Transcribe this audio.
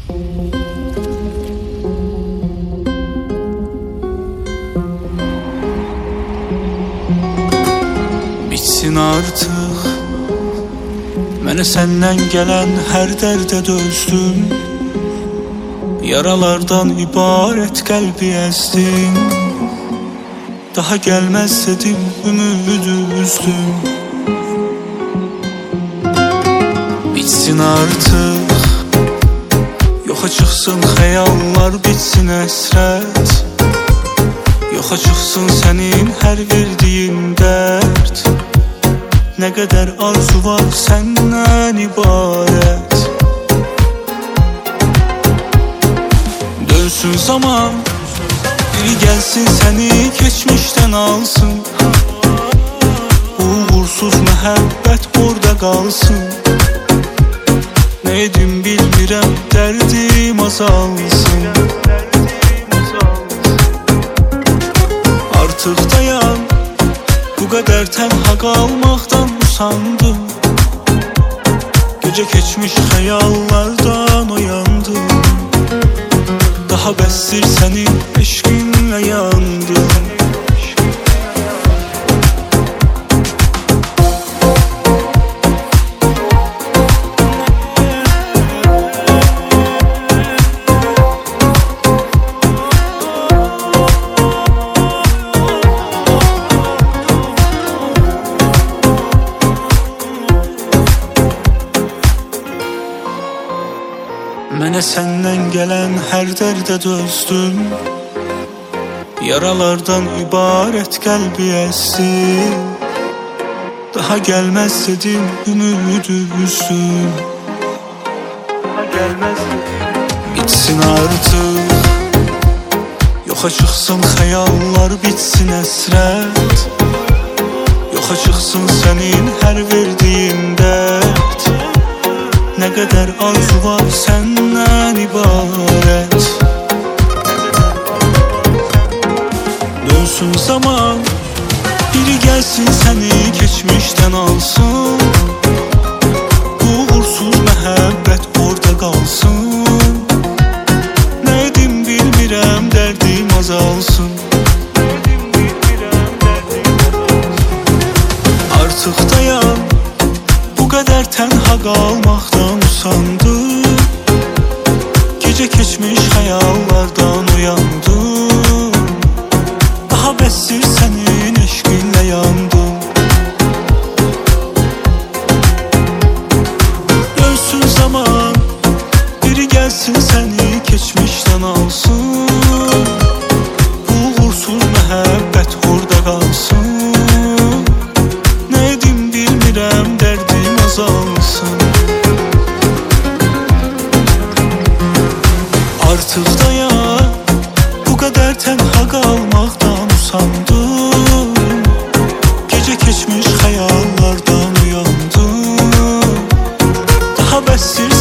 Bitsin artıq. Mənə səndən gələn hər dərdə dözdüm. Yaralardan ibarət qəlbi əzdin. Daha gəlməz dedim, ümidi üzdüm. Bitsin artıq. Yoxa çıxsın xəyallar, bitsin əsrət. Yoxa çıxsın sənin hər verdiyin dərd. Nə qədər arzu var səndən ibarət. Dönsün zaman, biri gəlsin səni keçmişdən alsın. Uğursuz məhəbbət orada qalsın. Nə edim bilmirəm, dərdim azalsın. Artıq dayan, bu qədər tənha qalmaqdan usandım. Gecə keçmiş xəyallardan oyandım. Daha bəsdir sənin eşqinlə yandım. Mənə səndən gələn hər dərdə dözdüm. Yaralardan ibarət qəlbi əzdim. Daha gəlməz dedim, ümidi üzdüm. Bitsin artıq. Yoxa çıxsın xəyallar, bitsin əsrət. Yoxa çıxsın sənin hər verdiyin dərd. Nə qədər arzu var səndən ibarət. Dönsün zaman, biri gəlsin səni keçmişdən alsın. Uğursuz məhəbbət orada qalsın. Nə edim bilmirəm, dərdim azalsın. Artıq dayan, bu qədər tənha qalmaqdan usandım. Gecə keçmiş xəyallardan uyandım. Daha bəsdir sənin eşqinlə yandım. Dönsün zaman, biri gəlsin səni keçmişdən alsın. Uğursuz məhəbbət orada qalsın. Nə edim bilmirəm, dərdim azalsın. Artıq dayan, bu qədər tənha qalmaqdan usandım. Gecə keçmiş xəyallardan uyandım. Daha bəsdir